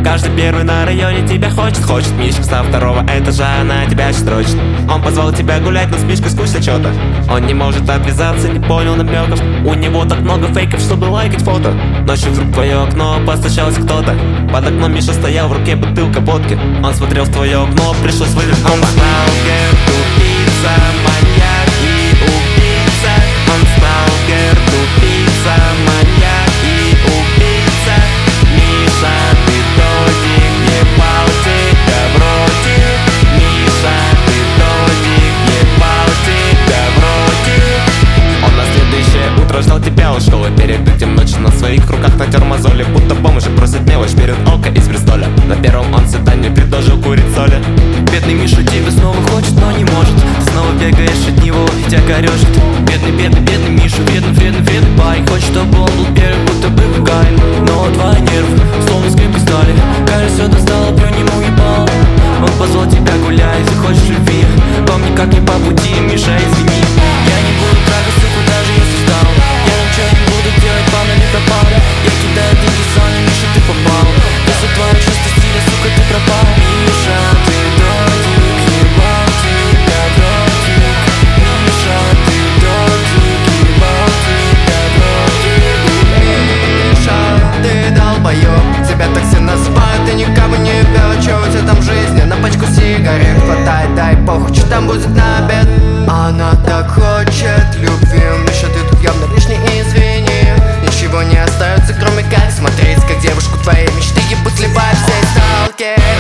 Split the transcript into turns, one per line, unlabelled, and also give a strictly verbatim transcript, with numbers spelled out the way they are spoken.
Каждый первый на районе тебя хочет. Хочет Мишка со второго этажа, она тебя строчит. Он позвал тебя гулять, но с Мишкой скучно что-то. Он не может отвязаться, не понял намеков. У него так много фейков, чтобы лайкать фото. Ночью вдруг в твое окно постучался кто-то. Под окном Миша стоял, в руке бутылка водки. Он смотрел в твое окно, пришлось выдать комбо. Он сталкер, тупица, маньяк и убийца. Он сталкер, тупица, маньяк и убийца. Миша, ты додик, ебал тебя вроде. Миша, ты додик, ебал тебя вроде. Он на следующее утро ждал тебя у школы. Перед этим ночью на своих руках натер мозоли. Будто бомж и просит мелочь перед Алка из Бристоля. На первом он свидании предложил курить соли.
Бедный Миша тебя снова хочет, но не может. Ты снова бегаешь от него и тебя корежит. Бедный, бедный, бедный Миша, вредный, вредный, вредный парень. Хочет, чтобы он был первый, будто бы Гагарин. Но твои нервы словно скрипкой стали. Кажется, достало, плюнь ему ебало. Он позвал тебя гулять, ты хочешь любви. Помни, как не по пути, Миша, извини. Я не буду трахаться, даже если встал. Я ничего не буду делать, планы не пропали. Я кидаю деньги сами, Миша, ты попал. Если твое чувство стиля, сука, ты пропал. Миша, ты додик, ебал тебя дротик. Миша, ты додик, ебал тебя дротик.
Миша, ты долбоёб, тебя так все называют, ты никого не ебёшь. Чё у тебя там в жизни? На пачку сигарет хватает, дай похуй, что там будет на обед. Она так хочет любви, Миша, ты тут явно лишний, извини. Ничего не остается, кроме как смотреть, как девушку твоей мечты ебут, сливают все сталкеры.